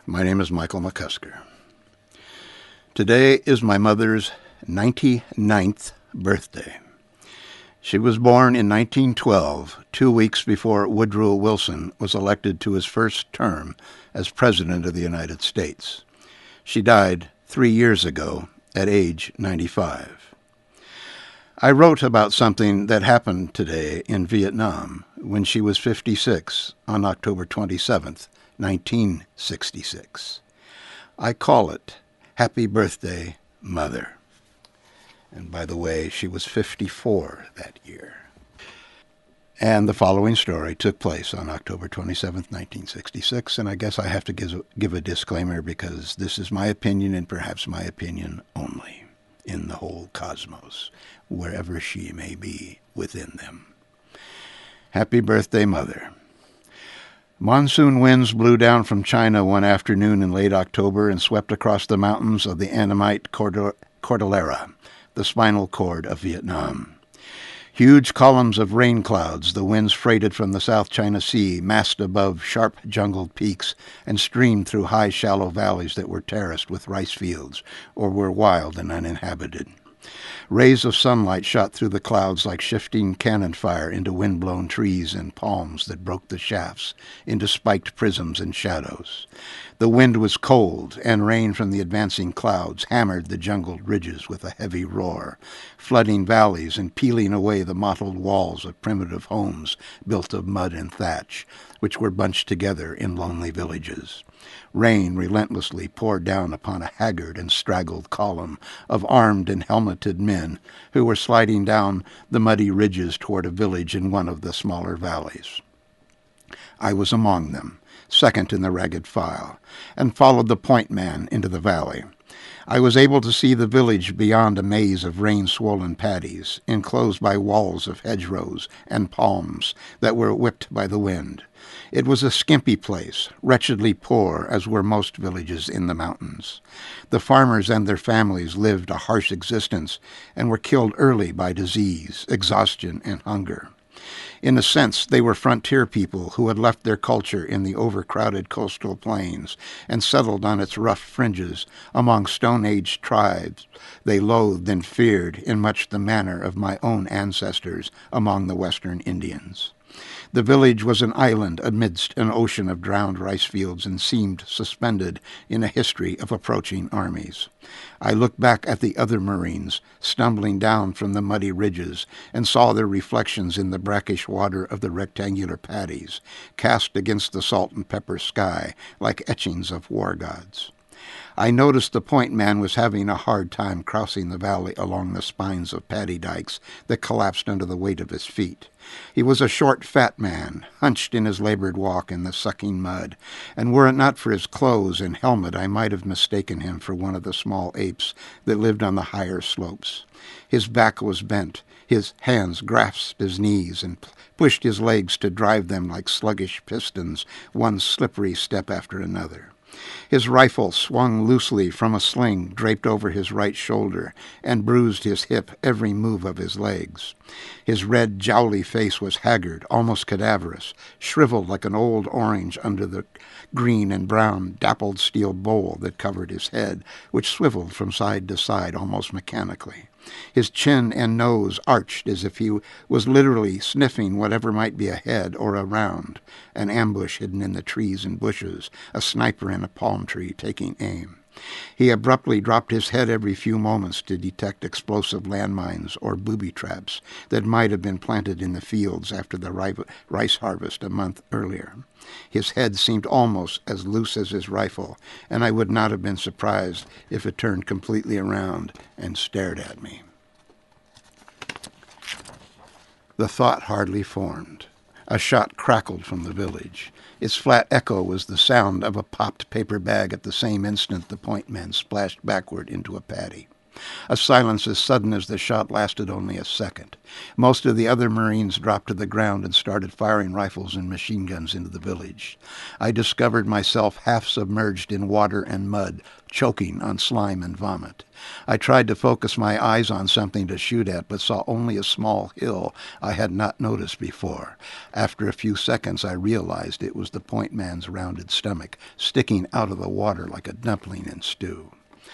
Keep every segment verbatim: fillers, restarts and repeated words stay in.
My name is Michael McCusker. Today is my mother's ninety-ninth birthday. She was born in nineteen twelve, two weeks before Woodrow Wilson was elected to his first term as President of the United States. She died three years ago at age ninety-five. I wrote about something that happened today in Vietnam when she was fifty-six on October twenty-seventh, nineteen sixty-six. I call it Happy Birthday, Mother. And by the way, she was fifty-four that year. And the following story took place on October twenty-seventh, nineteen sixty-six, and I guess I have to give, give a disclaimer because this is my opinion and perhaps my opinion only in the whole cosmos, wherever she may be within them. Happy birthday, Mother. Monsoon winds blew down from China one afternoon in late October and swept across the mountains of the Annamite Cordillera, the spinal cord of Vietnam. Huge columns of rain clouds the winds freighted from the South China Sea massed above sharp jungled peaks and streamed through high shallow valleys that were terraced with rice fields or were wild and uninhabited. Rays of sunlight shot through the clouds like shifting cannon fire into wind-blown trees and palms that broke the shafts into spiked prisms and shadows. The wind was cold, and rain from the advancing clouds hammered the jungled ridges with a heavy roar, flooding valleys and peeling away the mottled walls of primitive homes built of mud and thatch, which were bunched together in lonely villages. Rain relentlessly poured down upon a haggard and straggled column of armed and helmeted men who were sliding down the muddy ridges toward a village in one of the smaller valleys. I was among them, second in the ragged file, and followed the point man into the valley. I was able to see the village beyond a maze of rain-swollen paddies, enclosed by walls of hedgerows and palms that were whipped by the wind. It was a skimpy place, wretchedly poor, as were most villages in the mountains. The farmers and their families lived a harsh existence and were killed early by disease, exhaustion, and hunger. In a sense, they were frontier people who had left their culture in the overcrowded coastal plains and settled on its rough fringes among Stone-Age tribes they loathed and feared in much the manner of my own ancestors among the Western Indians. The village was an island amidst an ocean of drowned rice fields and seemed suspended in a history of approaching armies. I looked back at the other Marines, stumbling down from the muddy ridges, and saw their reflections in the brackish water of the rectangular paddies, cast against the salt and pepper sky like etchings of war gods. I noticed the point man was having a hard time crossing the valley along the spines of paddy dikes that collapsed under the weight of his feet. He was a short, fat man, hunched in his labored walk in the sucking mud, and were it not for his clothes and helmet, I might have mistaken him for one of the small apes that lived on the higher slopes. His back was bent, his hands grasped his knees and pushed his legs to drive them like sluggish pistons, one slippery step after another. His rifle swung loosely from a sling draped over his right shoulder and bruised his hip every move of his legs. His red, jowly face was haggard, almost cadaverous, shriveled like an old orange under the green and brown dappled steel bowl that covered his head, which swiveled from side to side almost mechanically. His chin and nose arched as if he was literally sniffing whatever might be ahead or around, an ambush hidden in the trees and bushes, a sniper in a palm tree taking aim. He abruptly dropped his head every few moments to detect explosive landmines or booby traps that might have been planted in the fields after the rice harvest a month earlier. His head seemed almost as loose as his rifle, and I would not have been surprised if it turned completely around and stared at me. The thought hardly formed. A shot crackled from the village. Its flat echo was the sound of a popped paper bag at the same instant the point man splashed backward into a paddy. A silence as sudden as the shot lasted only a second. Most of the other Marines dropped to the ground and started firing rifles and machine guns into the village. I discovered myself half submerged in water and mud, choking on slime and vomit. I tried to focus my eyes on something to shoot at, but saw only a small hill I had not noticed before. After a few seconds, I realized it was the point man's rounded stomach, sticking out of the water like a dumpling in stew.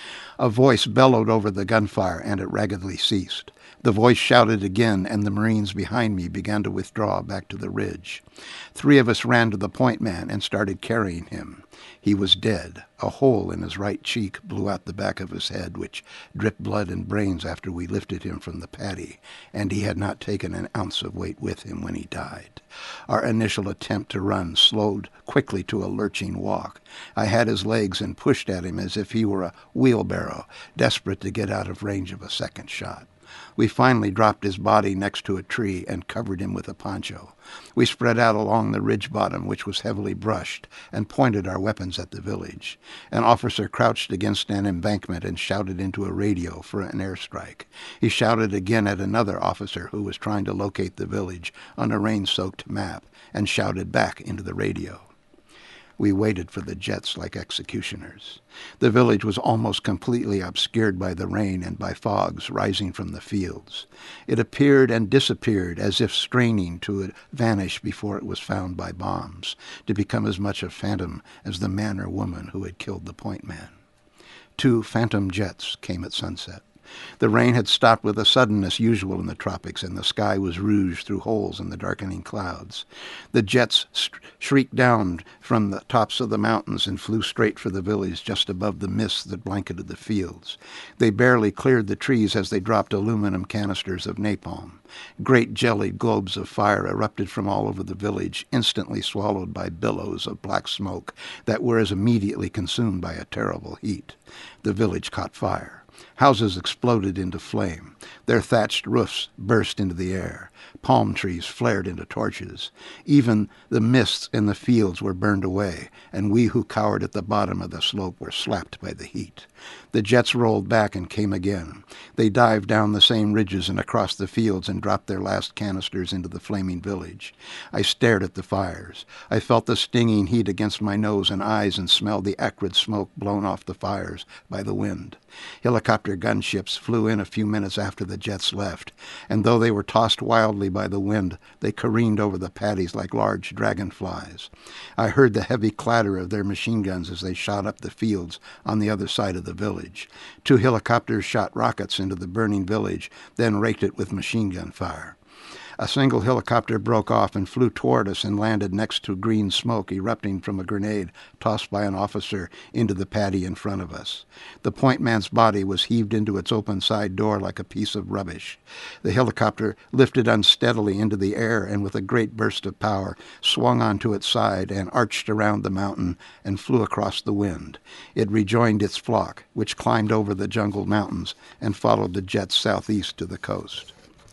A voice bellowed over the gunfire, and it raggedly ceased. The voice shouted again, and the Marines behind me began to withdraw back to the ridge. Three of us ran to the point man and started carrying him. He was dead. A hole in his right cheek blew out the back of his head, which dripped blood and brains after we lifted him from the paddy, and he had not taken an ounce of weight with him when he died. Our initial attempt to run slowed quickly to a lurching walk. I had his legs and pushed at him as if he were a wheelbarrow, desperate to get out of range of a second shot. We finally dropped his body next to a tree and covered him with a poncho. We spread out along the ridge bottom, which was heavily brushed, and pointed our weapons at the village. An officer crouched against an embankment and shouted into a radio for an airstrike. He shouted again at another officer who was trying to locate the village on a rain-soaked map, and shouted back into the radio. We waited for the jets like executioners. The village was almost completely obscured by the rain and by fogs rising from the fields. It appeared and disappeared as if straining to vanish before it was found by bombs, to become as much a phantom as the man or woman who had killed the point man. Two phantom jets came at sunset. The rain had stopped with a suddenness usual in the tropics, and the sky was rouged through holes in the darkening clouds. The jets st- shrieked down from the tops of the mountains and flew straight for the village just above the mist that blanketed the fields. They barely cleared the trees as they dropped aluminum canisters of napalm. Great jellied globes of fire erupted from all over the village, instantly swallowed by billows of black smoke that were as immediately consumed by a terrible heat. The village caught fire. Houses exploded into flame. Their thatched roofs burst into the air. Palm trees flared into torches. Even the mists in the fields were burned away, and we who cowered at the bottom of the slope were slapped by the heat. The jets rolled back and came again. They dived down the same ridges and across the fields and dropped their last canisters into the flaming village. I stared at the fires. I felt the stinging heat against my nose and eyes and smelled the acrid smoke blown off the fires by the wind. Helicopter gunships flew in a few minutes after the jets left, and though they were tossed wildly by the wind, they careened over the paddies like large dragonflies. I heard the heavy clatter of their machine guns as they shot up the fields on the other side of the village. Two helicopters shot rockets into the burning village, then raked it with machine gun fire. A single helicopter broke off and flew toward us and landed next to green smoke erupting from a grenade tossed by an officer into the paddy in front of us. The point man's body was heaved into its open side door like a piece of rubbish. The helicopter lifted unsteadily into the air and with a great burst of power swung onto its side and arched around the mountain and flew across the wind. It rejoined its flock, which climbed over the jungle mountains and followed the jets southeast to the coast.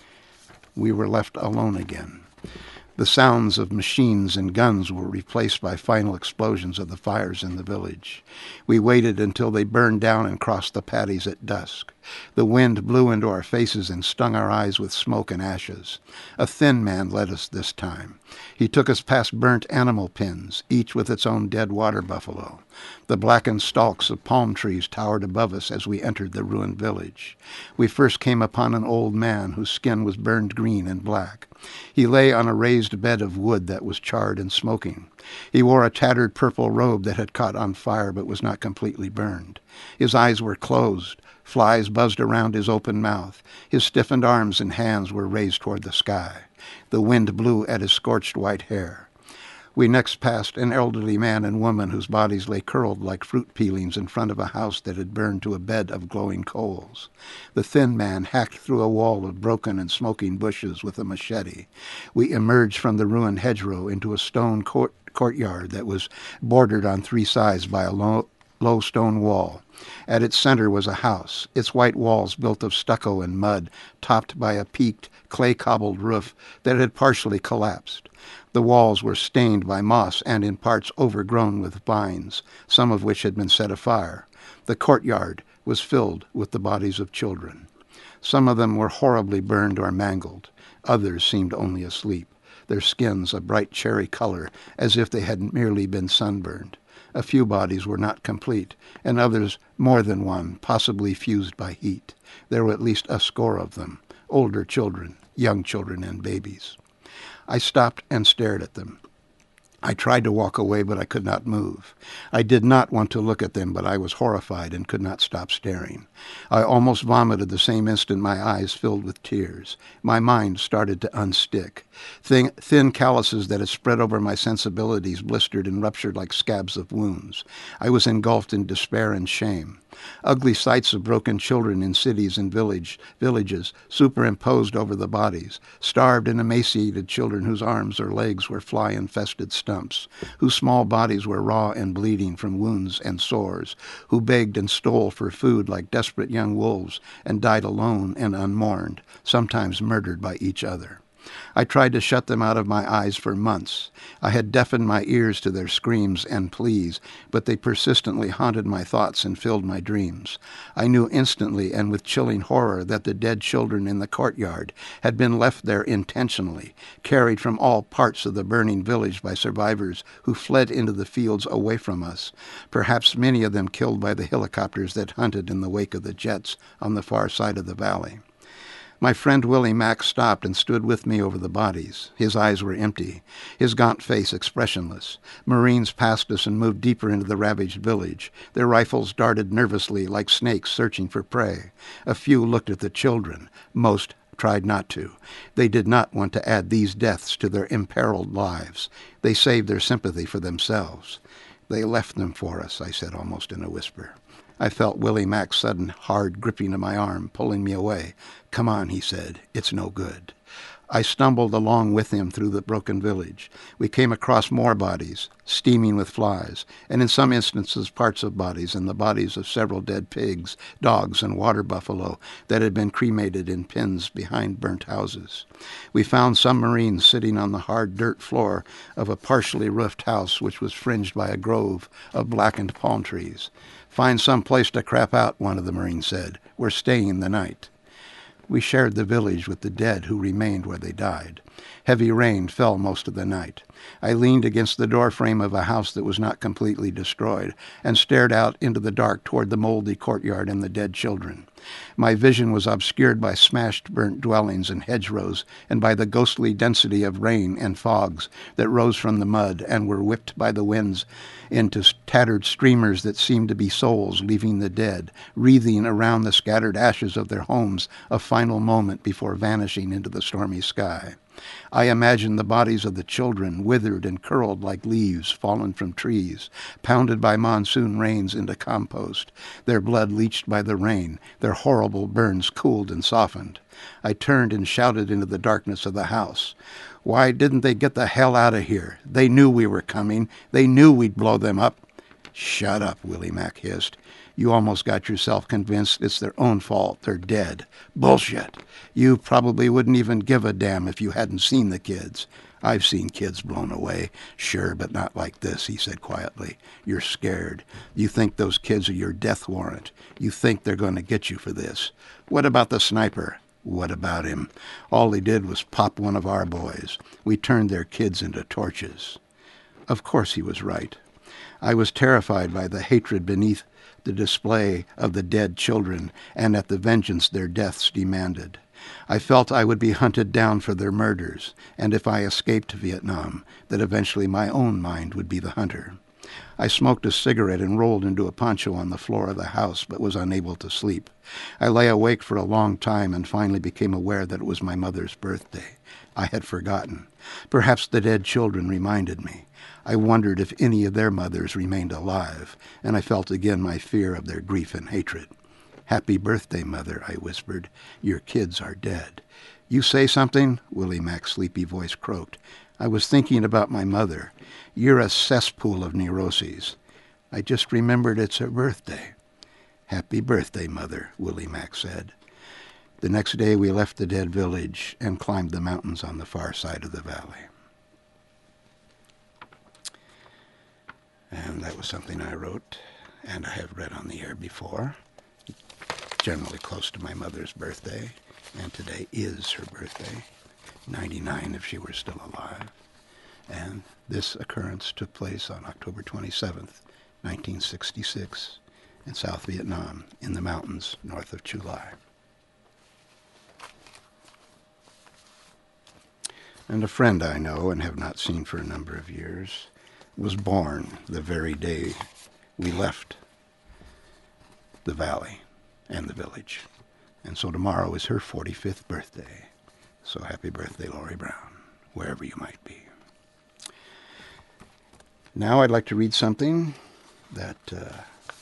We were left alone again. The sounds of machines and guns were replaced by final explosions of the fires in the village. We waited until they burned down and crossed the paddies at dusk. The wind blew into our faces and stung our eyes with smoke and ashes. A thin man led us this time. He took us past burnt animal pens, each with its own dead water buffalo. The blackened stalks of palm trees towered above us as we entered the ruined village. We first came upon an old man whose skin was burned green and black. He lay on a raised bed of wood that was charred and smoking. He wore a tattered purple robe that had caught on fire but was not completely burned. His eyes were closed. Flies buzzed around his open mouth. His stiffened arms and hands were raised toward the sky. The wind blew at his scorched white hair. We next passed an elderly man and woman whose bodies lay curled like fruit peelings in front of a house that had burned to a bed of glowing coals. The thin man hacked through a wall of broken and smoking bushes with a machete. We emerged from the ruined hedgerow into a stone court- courtyard that was bordered on three sides by a low, low stone wall. At its center was a house, its white walls built of stucco and mud, topped by a peaked, clay-cobbled roof that had partially collapsed. The walls were stained by moss and in parts overgrown with vines, some of which had been set afire. The courtyard, was filled with the bodies of children. Some of them were horribly burned or mangled. Others seemed only asleep, their skins a bright cherry color, as if they had merely been sunburned. A few bodies were not complete, and others more than one, possibly fused by heat. There were at least a score of them, older children, young children, and babies. I stopped and stared at them. I tried to walk away, but I could not move. I did not want to look at them, but I was horrified and could not stop staring. I almost vomited the same instant my eyes filled with tears. My mind started to unstick. Thin, thin calluses that had spread over my sensibilities blistered and ruptured like scabs of wounds. I was engulfed in despair and shame. Ugly sights of broken children in cities and village, villages superimposed over the bodies, starved and emaciated children whose arms or legs were fly-infested stumps, whose small bodies were raw and bleeding from wounds and sores, who begged and stole for food like desperate young wolves and died alone and unmourned, sometimes murdered by each other. I tried to shut them out of my eyes for months. I had deafened my ears to their screams and pleas, but they persistently haunted my thoughts and filled my dreams. I knew instantly and with chilling horror that the dead children in the courtyard had been left there intentionally, carried from all parts of the burning village by survivors who fled into the fields away from us, perhaps many of them killed by the helicopters that hunted in the wake of the jets on the far side of the valley. My friend Willie Mack stopped and stood with me over the bodies. His eyes were empty, his gaunt face expressionless. Marines passed us and moved deeper into the ravaged village. Their rifles darted nervously like snakes searching for prey. A few looked at the children. Most tried not to. They did not want to add these deaths to their imperiled lives. They saved their sympathy for themselves. They left them for us, I said almost in a whisper. I felt Willie Mack's sudden, hard gripping of my arm, pulling me away. "Come on," he said. "It's no good." I stumbled along with him through the broken village. We came across more bodies, steaming with flies, and in some instances parts of bodies and the bodies of several dead pigs, dogs, and water buffalo that had been cremated in pens behind burnt houses. We found some Marines sitting on the hard dirt floor of a partially roofed house which was fringed by a grove of blackened palm trees. "Find some place to crap out," one of the Marines said. "We're staying the night." We shared the village with the dead who remained where they died. Heavy rain fell most of the night. I leaned against the doorframe of a house that was not completely destroyed and stared out into the dark toward the moldy courtyard and the dead children. My vision was obscured by smashed, burnt dwellings and hedgerows and by the ghostly density of rain and fogs that rose from the mud and were whipped by the winds into tattered streamers that seemed to be souls leaving the dead, wreathing around the scattered ashes of their homes a final moment before vanishing into the stormy sky. I imagined the bodies of the children withered and curled like leaves fallen from trees, pounded by monsoon rains into compost, their blood leached by the rain, their horrible burns cooled and softened. I turned and shouted into the darkness of the house. "Why didn't they get the hell out of here? They knew we were coming. They knew we'd blow them up." "Shut up," Willie Mack hissed. "You almost got yourself convinced it's their own fault. They're dead. Bullshit. You probably wouldn't even give a damn if you hadn't seen the kids. I've seen kids blown away. Sure, but not like this," he said quietly. "You're scared. You think those kids are your death warrant. You think they're going to get you for this. What about the sniper? What about him? All he did was pop one of our boys. We turned their kids into torches." Of course he was right. I was terrified by the hatred beneath the display of the dead children and at the vengeance their deaths demanded. I felt I would be hunted down for their murders, and if I escaped Vietnam, that eventually my own mind would be the hunter. I smoked a cigarette and rolled into a poncho on the floor of the house, but was unable to sleep. I lay awake for a long time and finally became aware that it was my mother's birthday. I had forgotten. Perhaps the dead children reminded me. I wondered if any of their mothers remained alive, and I felt again my fear of their grief and hatred. "Happy birthday, Mother," I whispered. "Your kids are dead." "You say something?" Willie Mack's sleepy voice croaked. "I was thinking about my mother. You're a cesspool of neuroses." "I just remembered it's her birthday." "Happy birthday, Mother," Willie Mack said. The next day we left the dead village and climbed the mountains on the far side of the valley. And that was something I wrote, and I have read on the air before. generally close to my mother's birthday, and today is her birthday, ninety-nine if she were still alive. And this occurrence took place on October twenty-seventh, nineteen sixty-six, in South Vietnam, in the mountains north of Chu Lai. And a friend I know and have not seen for a number of years was born the very day we left the valley and the village. And so tomorrow is her forty-fifth birthday. So happy birthday, Lori Brown, wherever you might be. Now I'd like to read something that, uh,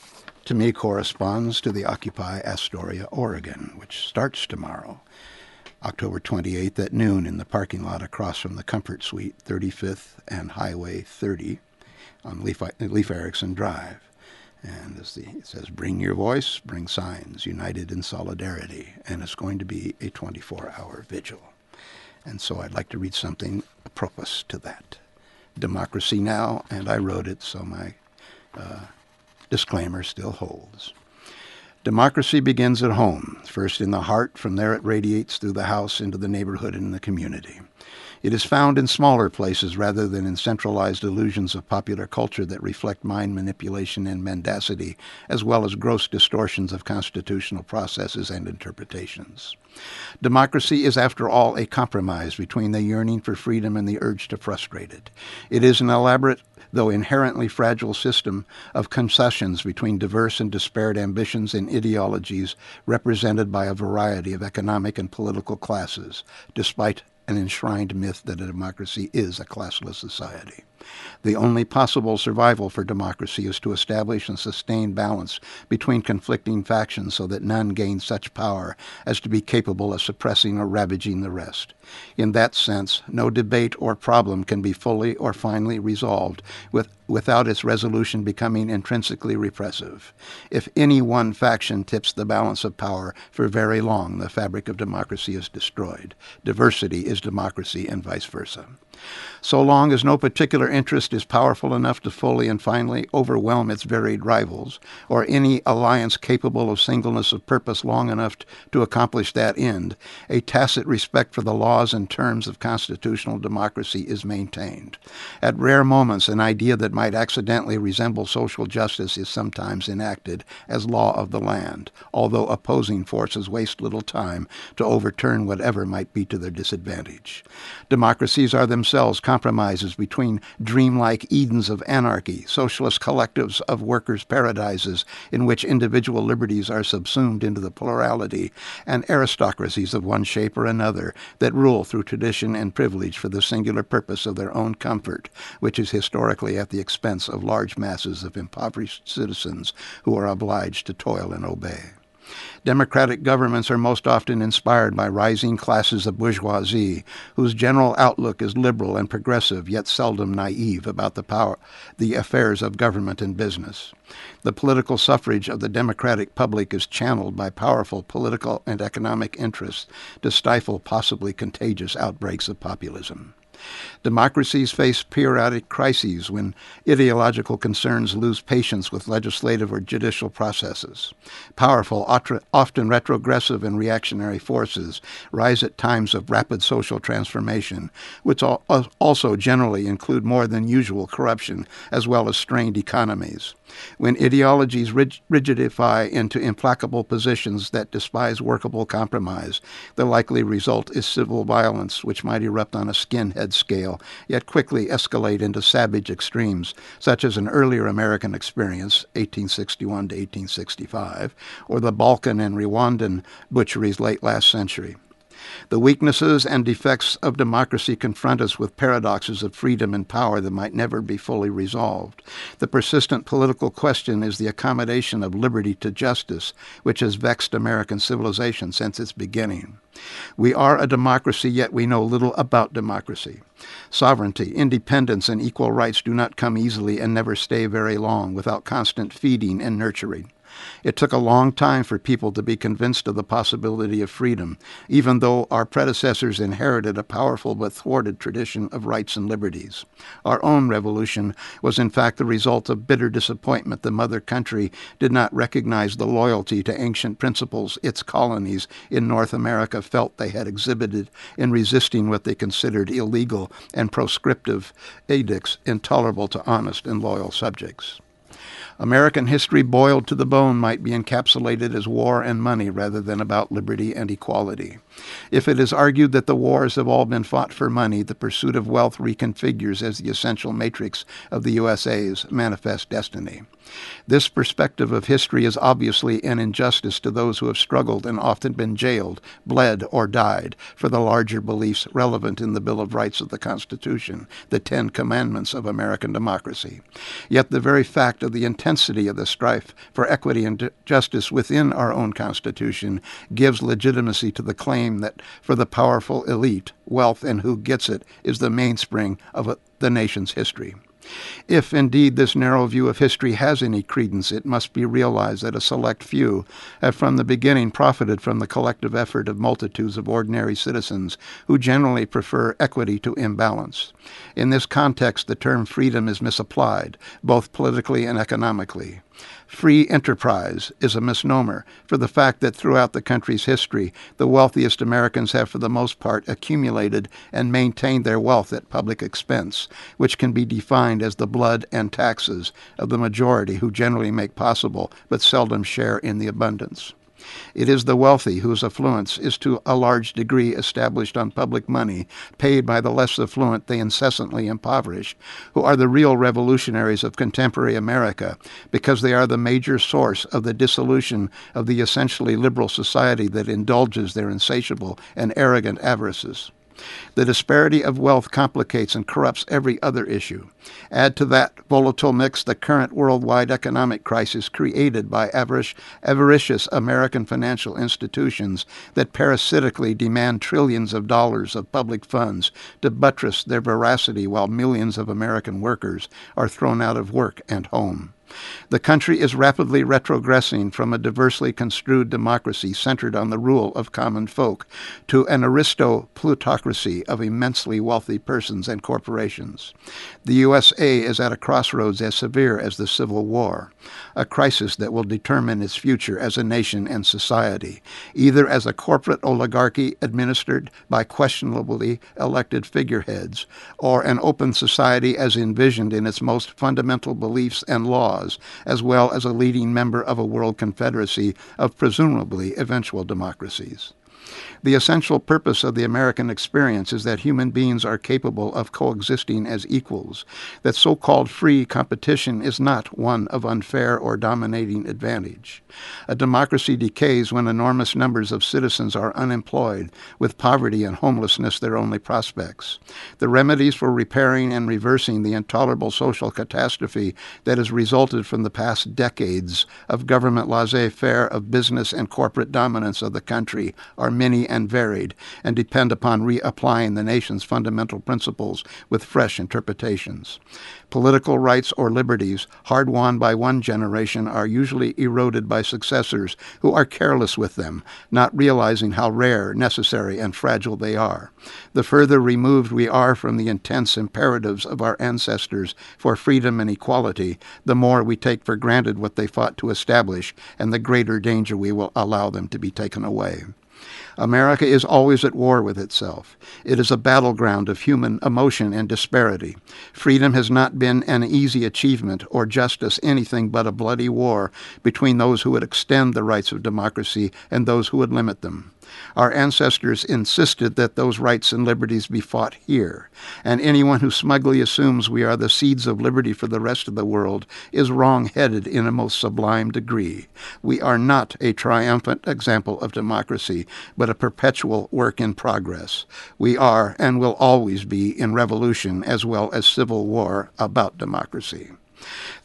to me, corresponds to the Occupy Astoria, Oregon, which starts tomorrow, October twenty-eighth at noon in the parking lot across from the Comfort Suite, thirty-fifth and Highway thirty on Leif, Leif Erikson Drive. And as the, it says, bring your voice, bring signs, united in solidarity. And it's going to be a twenty-four hour vigil. And so I'd like to read something apropos to that. Democracy Now!, and I wrote it, so my uh, disclaimer still holds. Democracy begins at home, first in the heart. From there it radiates through the house into the neighborhood and the community. It is found in smaller places rather than in centralized illusions of popular culture that reflect mind manipulation and mendacity, as well as gross distortions of constitutional processes and interpretations. Democracy is, after all, a compromise between the yearning for freedom and the urge to frustrate it. It is an elaborate, though inherently fragile system of concessions between diverse and disparate ambitions and ideologies represented by a variety of economic and political classes, despite an enshrined myth that a democracy is a classless society. The only possible survival for democracy is to establish and sustain balance between conflicting factions so that none gain such power as to be capable of suppressing or ravaging the rest. In that sense, no debate or problem can be fully or finally resolved with, without its resolution becoming intrinsically repressive. If any one faction tips the balance of power for very long, the fabric of democracy is destroyed. Diversity is democracy and vice versa. So long as no particular interest is powerful enough to fully and finally overwhelm its varied rivals, or any alliance capable of singleness of purpose long enough to accomplish that end, a tacit respect for the laws and terms of constitutional democracy is maintained. At rare moments, an idea that might accidentally resemble social justice is sometimes enacted as law of the land, although opposing forces waste little time to overturn whatever might be to their disadvantage. Democracies are themselves compromises between dreamlike Edens of anarchy, socialist collectives of workers' paradises in which individual liberties are subsumed into the plurality, and aristocracies of one shape or another that rule through tradition and privilege for the singular purpose of their own comfort, which is historically at the expense of large masses of impoverished citizens who are obliged to toil and obey. Democratic governments are most often inspired by rising classes of bourgeoisie, whose general outlook is liberal and progressive, yet seldom naive about the power, the affairs of government and business. The political suffrage of the democratic public is channeled by powerful political and economic interests to stifle possibly contagious outbreaks of populism. Democracies face periodic crises when ideological concerns lose patience with legislative or judicial processes. Powerful, often retrogressive and reactionary forces rise at times of rapid social transformation, which also generally include more than usual corruption as well as strained economies. When ideologies rigidify into implacable positions that despise workable compromise, the likely result is civil violence, which might erupt on a skinhead scale, yet quickly escalate into savage extremes, such as an earlier American experience, eighteen sixty-one to eighteen sixty-five, or the Balkan and Rwandan butcheries late last century. The weaknesses and defects of democracy confront us with paradoxes of freedom and power that might never be fully resolved. The persistent political question is the accommodation of liberty to justice, which has vexed American civilization since its beginning. We are a democracy, yet we know little about democracy. Sovereignty, independence, and equal rights do not come easily and never stay very long without constant feeding and nurturing. It took a long time for people to be convinced of the possibility of freedom, even though our predecessors inherited a powerful but thwarted tradition of rights and liberties. Our own revolution was in fact the result of bitter disappointment the mother country did not recognize the loyalty to ancient principles its colonies in North America felt they had exhibited in resisting what they considered illegal and proscriptive edicts intolerable to honest and loyal subjects. American history boiled to the bone might be encapsulated as war and money rather than about liberty and equality. If it is argued that the wars have all been fought for money, the pursuit of wealth reconfigures as the essential matrix of the U S A's manifest destiny. This perspective of history is obviously an injustice to those who have struggled and often been jailed, bled, or died for the larger beliefs relevant in the Bill of Rights of the Constitution, the Ten Commandments of American democracy. Yet the very fact of the intensity of the strife for equity and justice within our own Constitution gives legitimacy to the claim that for the powerful elite, wealth and who gets it is the mainspring of a, the nation's history. If indeed this narrow view of history has any credence, it must be realized that a select few have from the beginning profited from the collective effort of multitudes of ordinary citizens who generally prefer equity to imbalance. In this context, the term freedom is misapplied, both politically and economically. Free enterprise is a misnomer for the fact that throughout the country's history, the wealthiest Americans have for the most part accumulated and maintained their wealth at public expense, which can be defined as the blood and taxes of the majority who generally make possible but seldom share in the abundance. It is the wealthy whose affluence is to a large degree established on public money paid by the less affluent they incessantly impoverish, who are the real revolutionaries of contemporary America, because they are the major source of the dissolution of the essentially liberal society that indulges their insatiable and arrogant avarices. The disparity of wealth complicates and corrupts every other issue. Add to that volatile mix the current worldwide economic crisis created by avarice, avaricious American financial institutions that parasitically demand trillions of dollars of public funds to buttress their veracity while millions of American workers are thrown out of work and home. The country is rapidly retrogressing from a diversely construed democracy centered on the rule of common folk to an aristo-plutocracy of immensely wealthy persons and corporations. The U S A is at a crossroads as severe as the Civil War, a crisis that will determine its future as a nation and society, either as a corporate oligarchy administered by questionably elected figureheads, or an open society as envisioned in its most fundamental beliefs and laws, as well as a leading member of a world confederacy of presumably eventual democracies. The essential purpose of the American experience is that human beings are capable of coexisting as equals, that so-called free competition is not one of unfair or dominating advantage. A democracy decays when enormous numbers of citizens are unemployed, with poverty and homelessness their only prospects. The remedies for repairing and reversing the intolerable social catastrophe that has resulted from the past decades of government laissez-faire of business and corporate dominance of the country are many and varied, and depend upon reapplying the nation's fundamental principles with fresh interpretations. Political rights or liberties, hard won by one generation, are usually eroded by successors who are careless with them, not realizing how rare, necessary, and fragile they are. The further removed we are from the intense imperatives of our ancestors for freedom and equality, the more we take for granted what they fought to establish, and the greater danger we will allow them to be taken away. America is always at war with itself. It is a battleground of human emotion and disparity. Freedom has not been an easy achievement, or justice anything but a bloody war between those who would extend the rights of democracy and those who would limit them. Our ancestors insisted that those rights and liberties be fought here, and anyone who smugly assumes we are the seeds of liberty for the rest of the world is wrong-headed in a most sublime degree. We are not a triumphant example of democracy, but a perpetual work in progress. We are, and will always be, in revolution as well as civil war about democracy.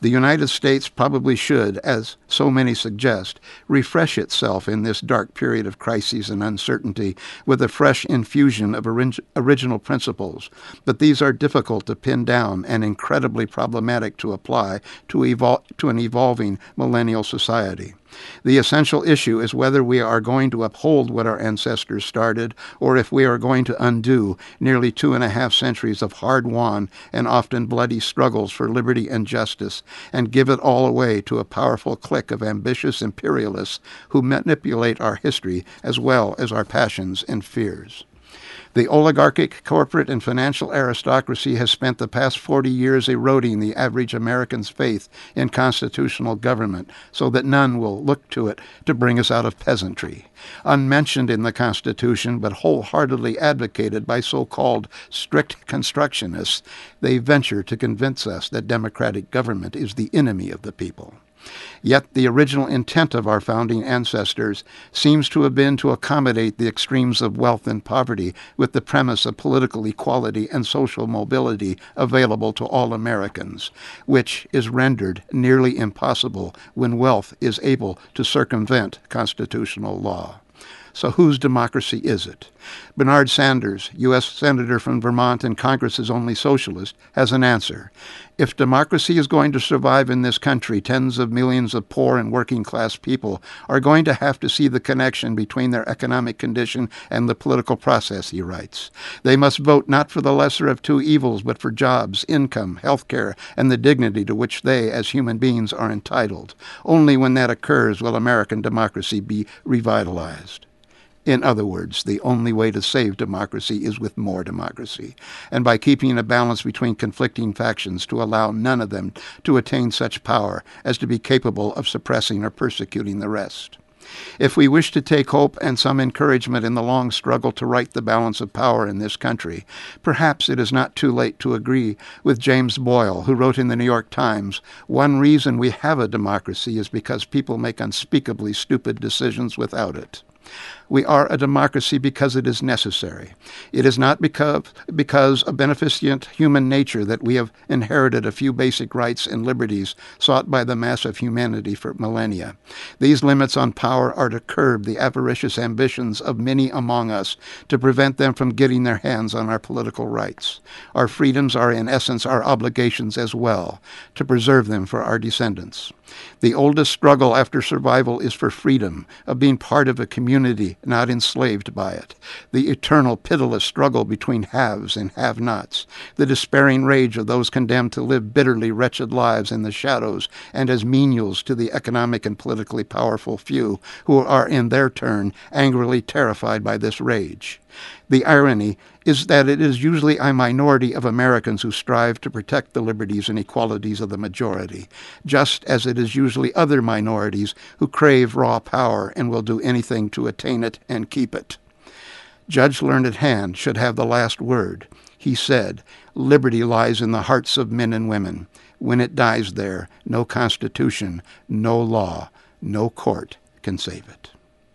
The United States probably should, as so many suggest, refresh itself in this dark period of crises and uncertainty with a fresh infusion of orig- original principles, but these are difficult to pin down and incredibly problematic to apply to, evol- to an evolving millennial society. The essential issue is whether we are going to uphold what our ancestors started, or if we are going to undo nearly two and a half centuries of hard-won and often bloody struggles for liberty and justice, and give it all away to a powerful clique of ambitious imperialists who manipulate our history as well as our passions and fears. The oligarchic, corporate, and financial aristocracy has spent the past forty years eroding the average American's faith in constitutional government so that none will look to it to bring us out of peasantry. Unmentioned in the Constitution, but wholeheartedly advocated by so-called strict constructionists, they venture to convince us that democratic government is the enemy of the people. Yet the original intent of our founding ancestors seems to have been to accommodate the extremes of wealth and poverty with the premise of political equality and social mobility available to all Americans, which is rendered nearly impossible when wealth is able to circumvent constitutional law. So whose democracy is it? Bernard Sanders, U S Senator from Vermont and Congress's only socialist, has an answer. If democracy is going to survive in this country, tens of millions of poor and working-class people are going to have to see the connection between their economic condition and the political process, he writes. They must vote not for the lesser of two evils, but for jobs, income, health care, and the dignity to which they, as human beings, are entitled. Only when that occurs will American democracy be revitalized. In other words, the only way to save democracy is with more democracy, and by keeping a balance between conflicting factions to allow none of them to attain such power as to be capable of suppressing or persecuting the rest. If we wish to take hope and some encouragement in the long struggle to right the balance of power in this country, perhaps it is not too late to agree with James Boyle, who wrote in the New York Times, "One reason we have a democracy is because people make unspeakably stupid decisions without it." We are a democracy because it is necessary. It is not because, because of beneficent human nature that we have inherited a few basic rights and liberties sought by the mass of humanity for millennia. These limits on power are to curb the avaricious ambitions of many among us, to prevent them from getting their hands on our political rights. Our freedoms are in essence our obligations as well, to preserve them for our descendants. The oldest struggle after survival is for freedom, of being part of a community, not enslaved by it. The eternal, pitiless struggle between haves and have-nots. The despairing rage of those condemned to live bitterly wretched lives in the shadows and as menials to the economic and politically powerful few, who are in their turn angrily terrified by this rage. The irony is that it is usually a minority of Americans who strive to protect the liberties and equalities of the majority, just as it is usually other minorities who crave raw power and will do anything to attain it and keep it. Judge Learned Hand should have the last word. He said, "Liberty lies in the hearts of men and women. When it dies there, no constitution, no law, no court can save it."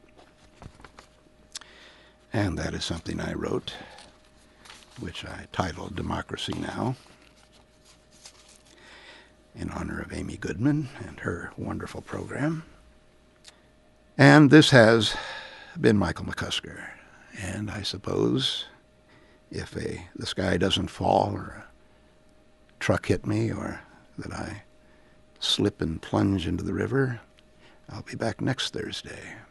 And that is something I wrote, which I titled Democracy Now!, in honor of Amy Goodman and her wonderful program. And this has been Michael McCusker. And I suppose if a, the sky doesn't fall or a truck hit me or that I slip and plunge into the river, I'll be back next Thursday.